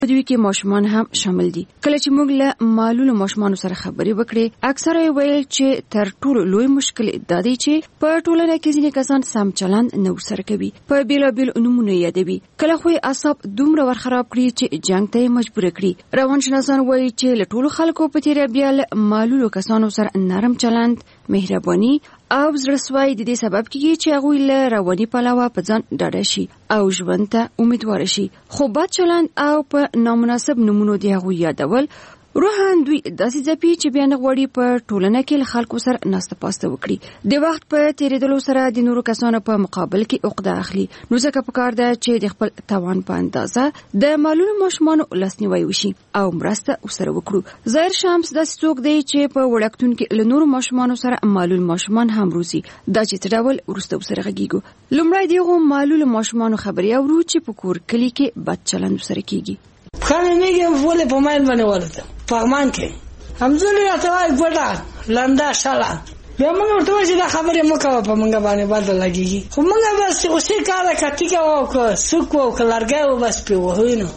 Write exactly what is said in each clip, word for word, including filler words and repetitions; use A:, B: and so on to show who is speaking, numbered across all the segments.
A: په دوی کې ماشومان هم شامل دي. کله چې موږ له معلول ماشومان سره خبرې وکړې، اکثره یې ویل چې تر ټولو لوی مشکل دا دی چې په ټولنه کې ځینې کسان سم چلند نه ورسره کوي، په بیلابیل نومونه یادوي. کله خو یې اعصاب دومره ور خراب کړي چې جنگ ته مجبور کړي. روانشناسان وایي چې له ټولو خلکو په تیره بیا له معلولو کسانو سره نرم چلند، مهرباني او زړسوي د دې سبب کیږي چې هغوی له رواني پلوه په ځان ډاډه شي او ژوند ته امیدوار شي. خو بد چلند او په نامناسب نومونو د هغوی یادول روحان دوی داسې ځپي چې بیا نه غواړي په ټولنه کې له خلکو سره ناسته پاسته وکړي. د وخت په تیریدلو سره د نورو کسانو په مقابل کې عقده اخلي. نو ځکه پکار ده چې د خپل توان په اندازه د معلولو ماشومانو لاسنیوی وشي او مرسته ورسره وکړو. ظاهر شمس داسې څوک دی چې په وړکتون کې له نورو ماشومانو سره معلول ماشومان هم روزي. دا چې څه ډول وروسته ورسره غږیږو. لومړی دغه معلول ماشومانو خبرې اورو چې په کور کلی کې بد چلند سره کیږي.
B: خانه میگم ولی په ماین باندې ولته پغمان کې همزولي راته وای ګوډه لنده شاله بیا موږ ورته وای چې دا خبرې مکوه په موږ باندې بد لګیږي. خو موږ بس اوسې کار کتی کوو که سوق وو که لرګی وو بس پې وهو نو.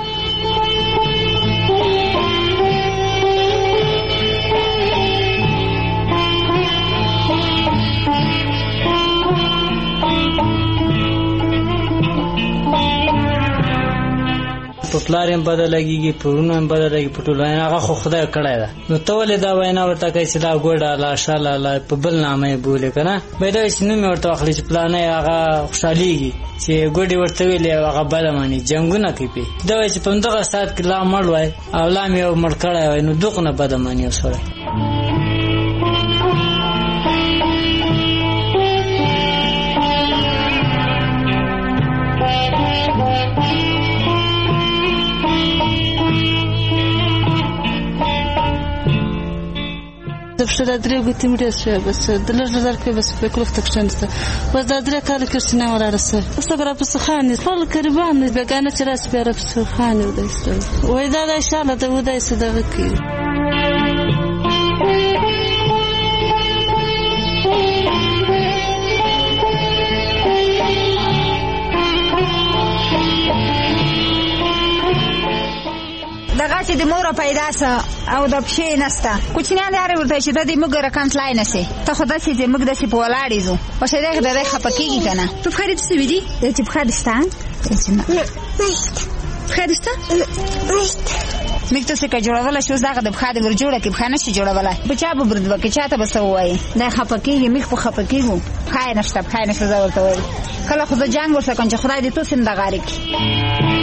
C: په پلار هم بده لګیږي، په ورونو هم بده لګي، په ټولو هغه خو خدای کړی ده. نو ته ولې دا وینا ورته کوې چې دا ګوډه لا شاله لا په بل نامه یې بولې که نه؟ باید دا چې نوم یې ورته واخلي چې پلانی هغه خوشحالېږي چې ګوډې ورته ویلې هغه بده ماني، جنګونه کوي پې. دا وایي چې په همدغه ساعت کې لا مړ وای او لا مې یو مړ کړی وای، نو دغونه بده ماني یو سړی.
D: Zawsze da drego tym rzeczy, bez dlaczego zarkę bez peklów tak często. Bo da dreka ale też nie ma rasu. Ostabra posłuchanie, pol karban, bieganie teraz biorę posłuchanie udajstwo. Oj da da szala da udajstwo da wyki.
E: دغه چې د مور پیدا سه او د پښې نسته کوچنیان داره ورته چې د دې موږ رقم تلای نسي ته خو داسې چې موږ داسې په ولاړې ځو او چې دغه د خپه کېږي که نه. تو بخاري څه ویدي چې بخاري سته بخاري سته میک ته څه که جوړولی شي اوس دغه د بخاري ور جوړه کړي بخا نه شي جوړولی په چا به برد وکړي چا ته به څه ووایي دا خپه کېږي میک په خپه کېږو بخا یې نشته بخا یې نشته زه ورته وایم کله خو زه جنګ ورسره کوم چې خدای دې توس هم دغارې کړي.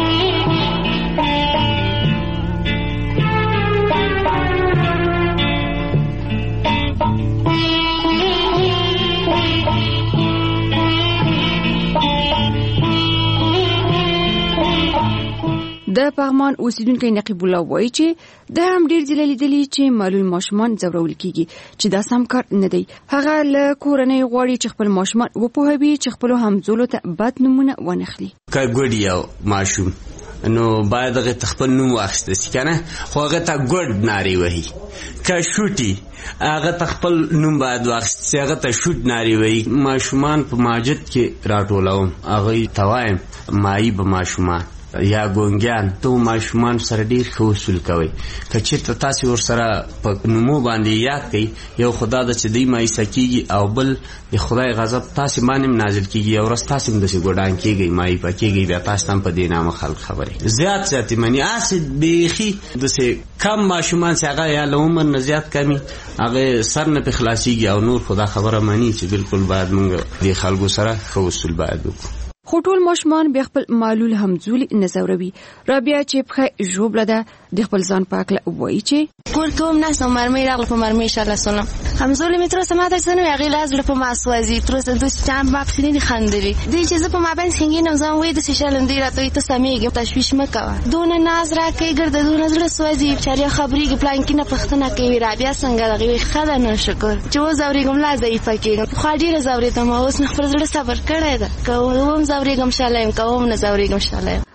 A: د پغمان اوسیدونکو نقیب الله وایي چې د هم ډیر ځله لیدلی چې معلول ماشومان ځورول کیږي چې دا سم کار نه دی. هغه له کورنۍ غواړي چې خپل ماشومان وپوهوي چې خپل همزولو ته بد نمونه ونخلي.
F: که ګوډ یو ماشوم نو باید هغه خپل نوم واخیسته شي که نه، خو هغه ته ګوډ نارې وهي. که شوټي هغه ته خپل نوم باید واخیسته شي، هغه ته شوټ نارې وهي. ماشومان په ماجد کې راټولوم، هغوی ته وایم مایي به ماشومان یا ګونګیان ته ماشومان سره ډیر ښه اصول کوئ. که چېرته تاسې ورسره په نومو باندې یاد کوئ، یو خدا ده چې دوی مایوسه کېږي او بل د خدای غضب تاسې باندې هم نازل کېږي. یو ورځ تاسې هم داسې ګوډان کېږئ، مایوسه کېږئ، بیا تاسې ته هم په دې نامه خلک خبرې زیات زیاتې مني. هسې بیخي داسې کم ماشومان چې هغه یا له عمر نه زیات کمي هغه سر نه پې خلاصېږي او نور خو دا خبره مني چې بلکل باید موږ د خلکو سره ښه اصول باید وکړو.
A: خو ټول ماشومان بیا خپل معلول همزولي نه ځوروي. رابعه چې پښه ژوبله ده د خپل ځان په هکله وایي چې
G: کور کوم ناست او مرمۍ راغله په مرمۍ انشاءالله سلم همزولي مې تر اوسه ماته څه نه وي هغې لاس زړه په ما سوځي تر اوسه دوی چا ما پسې نه دي خندلي. دوی چې زه په ما باندې خنګېنم ځان وایي داسې شلم دوی راته وایي ته سمېږې تشویش مه کوه دونه ناز راکوي ګرده دونه زړه سوځي بچاریا خبرېږي پلانکي نه پوښتنه کوي رابعه څنګه دغې وایي ښه ده نو شکر چې وځورېږم لا ضعیفه کېږم. پخوا ډېره ځورېدم اوس مې خپل زړه صبر کړی ده که اوم ځورېږم شاله یم که اوم نه ځورېږم شاله یم.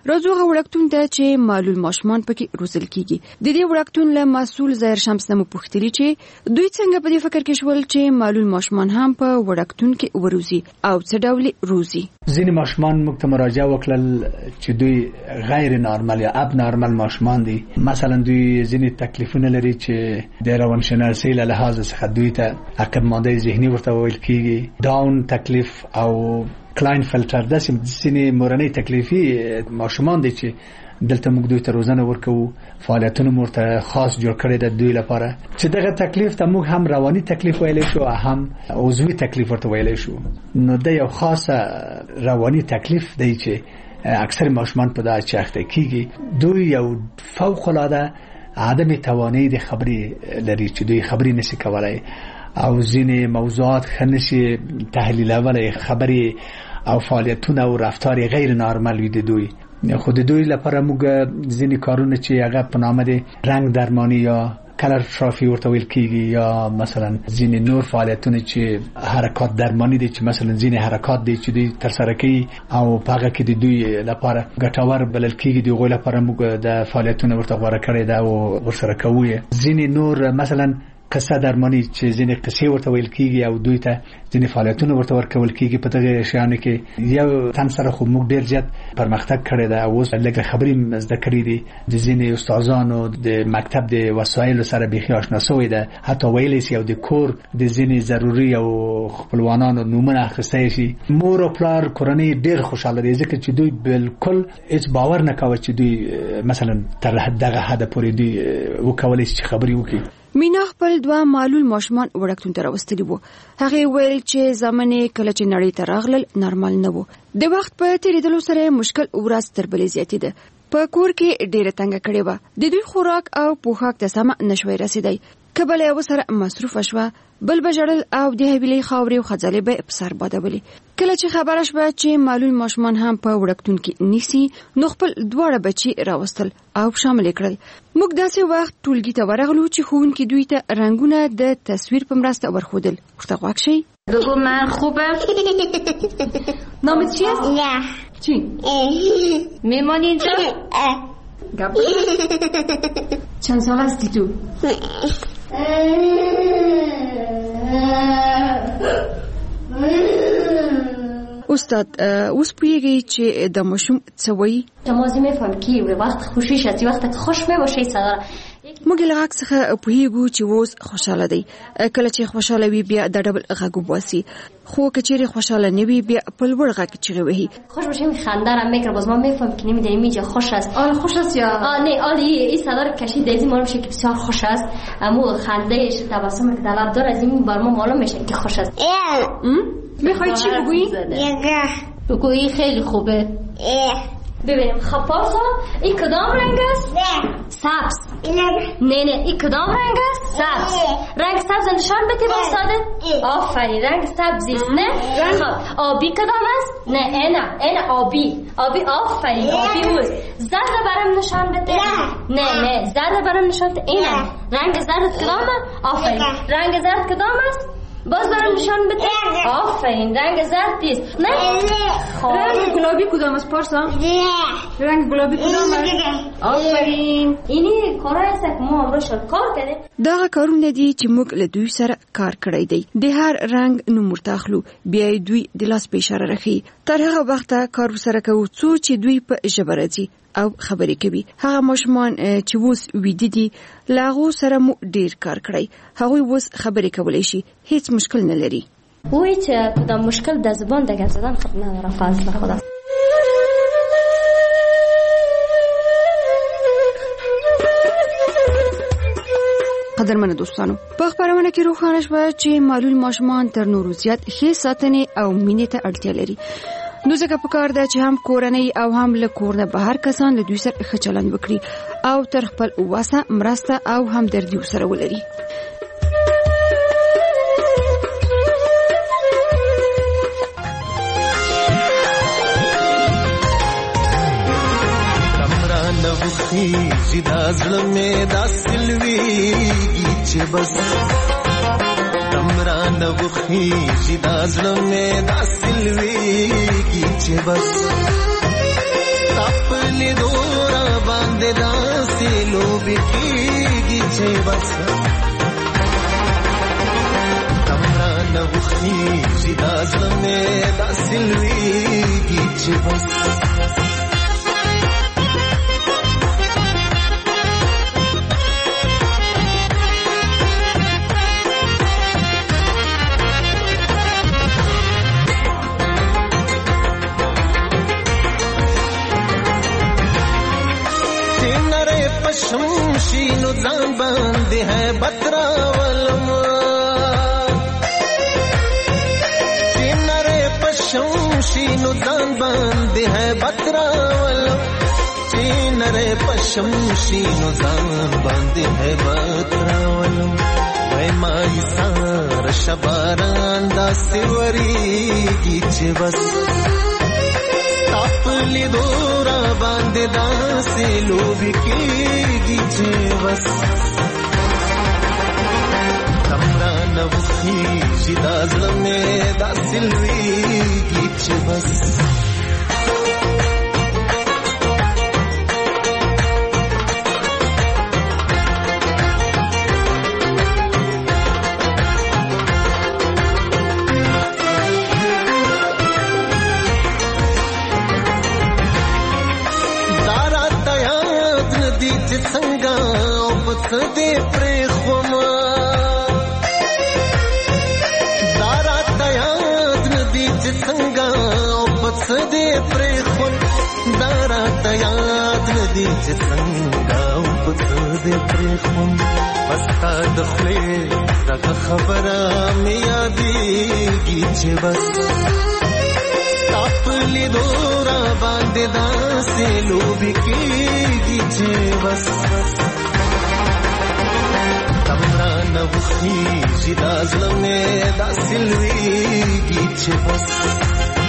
A: راځو هغه وړکتون ته چې معلول ماشومان پکې روزل کیږي. د دې وړکتون له مسؤل ظاهر شمس نه پوښتنه چې دوی څنګه په دې فکر کې شول چې معلول ماشومان هم په وړکتون کې وروزي او څه ډول روزي.
H: ځینې ماشومان موږ ته مراجعه وکړل چې دوی غیر نارمل یا اب نارمل ماشومان دي. مثلا دوی ځینې تکلیفونه لري چې د روانشناسۍ له لحاظ څخه دوی ته عقب مانده ذهني ورته ویل کیږي. داون تکلیف او کلاین فلټر داسې ځینې مورنۍ تکلیفي ماشومان دي چې دلته موږ دوی ته روزنه ورکوو. فعالیتونه ورته خاص جوړ کړی د دوی لپاره چې دغه تکلیف ته موږ هم رواني تکلیف ویلی شو او هم عضوي تکلیف ورته ویلی شو. نو د یو خاصه رواني تکلیف دی چې اکثر ماشومان په دا چاخته کیږي. دوی یو فوق العاده عدم توانایی د خبرې لري چې دوی خبرې نشي کولای او ځینې موضوعات خنشي تحلیلولای، خبرې او فعالیتونه او رفتار غیر نارمل وي د دوی. خو د دوی لپاره موږ ځینې کارونه چې هغه په نامه د رنګ درمانی یا کلر ترافی ورته ویل کیږي یا مثلا ځینې نور فعالیتونه چې حرکات درمانی دي چې مثلا ځینې حرکات دي چې دوی تر سره کوي او په هغه کې د دوی لپاره ګټور بلل کیږي. د غوړ لپاره موږ د فعالیتونه ورته غوړه کړی دا او ورسره کوو. ځینې نور مثلا قصه درمانی چې ځینې قصې ورته ویل کیږي او دوی ته ځینې فعالیتونه ورته ورکول کیږي. په دغه شیانو کې یو تن سره خو موږ ډیر زیات پرمختګ کړی دی او اوس لږه خبرې زده کړې دي. د ځینې استادانو د مکتب د وسایلو سره بيخي آشنا شوی دی. حتی ویلی سي او د کور د ځینې ضروري او خپلوانانو نومونه اخیستی شي. مور او پلار کورنۍ ډیر خوشاله دي ځکه چې دوی بالکل هیڅ باور نه کوي چې دوی مثلا تر دغه حد پورې دوی وکولای شي خبرې وکړي.
A: مینا خپل دوه معلول ماشومان وړکتون ته راوستلي وو. هغه ویل چې زمانه کله چې نړۍ ته راغلل نارمل نه وو. د وخت په تیریدلو سره مشکل ورځ تر بلې زیاتېده. په کور کې ډیره تنګه کړې و. د دوی خوراک او پوښاک ته سم نشوي رسیدای. کبل یو سره مصروف شوه، بل بجړل او د هویلې خاورې او خځلې به په سر بادولې. کله چې خبره شوه چې معلول ماشومان هم په وړکتون کې نیسی، نو خپل دواړه بچي راوستل او شامل کړل. موږ داسې وخت ټولګي ته ورغلو چې ښوونکي دوی ته رنگونه د تصویر په مرسته ورښودل. ورته غوږ شئ.
I: بگو من خوبه.
A: نامت چیه؟
I: نه.
A: چی؟
I: میمانی اینجا؟
A: چند سال هستی تو؟ استاد اوس پوهیږي چې د ماشوم څه وایي؟
J: شما میفهم که وقت خوشیش هستی وقت خوش میباشه صدر
A: موږ له غږ څخه پوهیږو چې اوس خوشاله دی. کله چې خوشاله وي بیا د ډبل غږ وباسي، خو که چیرې خوشاله نه وي بیا په لوړ غږ چیغې وهي.
J: خوش باشه میخنده را میکره. باز ما میفهم که نمیدونیم اینجا خوش است.
A: آن خوش است یا
J: آ نه آ این صدا رو کشید از این معلوم میشه که بسیار خوش است. اما خندهش تبسمی که در لب داره از این بر ما معلوم میشه که خوش است.
A: میخوای چی بگویی؟
J: بگویی خیلی خوبه. ببینیم خب پارسا این کدام رنگ است؟
I: نه
J: سبز. نه نه این کدام رنگ است؟ سبز. رنگ سبز نشان بده با استاده. آفرین رنگ سبزی است. نه خب آبی کدام است؟ نه اینا اینا آبی آبی آفرین آبی اوست. زرد برام نشان بده. نه نه زرد برام نشان بده. اینا رنگ زرد کدام است؟ آفرین رنگ زرد کدام است؟ باز برام نشان بده. آفرین رنگ زرد است. نه
A: رنگ گلابی کدام است پارسا؟
I: نه
A: رنگ گلابی کدام است؟
J: آفرین اینی کارای است که ما امروز کار کردیم.
A: دا کارونه دي چې موږ له دوی سره کار کړی دی. د هر رنگ نوم ورتاخلو بیا دوی د لاس په اشاره راخي. تر هغه وخته کار سره کوو څو چې دوی په ژبه راځي او خبرې کوي. هغه ماشومان چې اوس ویدي دي لاغو سره مو ډیر کار کړی. هغوی اوس خبرې کولای شي، هیڅ مشکل نه لري.
J: وای چې کدام مشکل د زبان د گپ زدن خب نداره فضل خدا.
A: قدرمن دوستانو، په خبرونه کې روښانه شوه چې معلول ماشومان تر نورو زیات ښې ساتنې او مینې ته اړتیا لري. نو ځکه پکار ده چې هم کورنۍ او هم له کور نه بهر کسان له دوی سره ښه چلند وکړي او تر خپل وسه مرسته او همدردي ورسره ولري.
K: خیزی دا زلمه دا سلویگی چه بس دمران و خیزی دا زلمه دا سلویگی چه بس خپل دورا باندې داسې لوبې کېږي چې بس تمرا نه وخېږي دا زړه مې داسې لویږي چې بس شمشینو ځان باندې ہے بتراولم چینره پشمشینو ځان باندې ہے بتراولم چینره پشمشینو ځان باندې ہے بتراولم وای مای سار شباران دا سیوریږي چې بس خپل دورا باندې داسې لوبې کېږي چې بس تمرا نه وخېږي دا زړه مې داسې لویږي چې بس دې پرې خوما دارا تیاد ندی چې څنګه او پس دې پرې خون دارا تیاد ندی چې څنګه او پس دې پرې خون پستا د خپل دغه خبره مې یادېږي چې بس خپل دورا باندې داسې لوبې کېږي چې بس تمرا نه وخېږي دا زړه مې داسې لویږي چې بس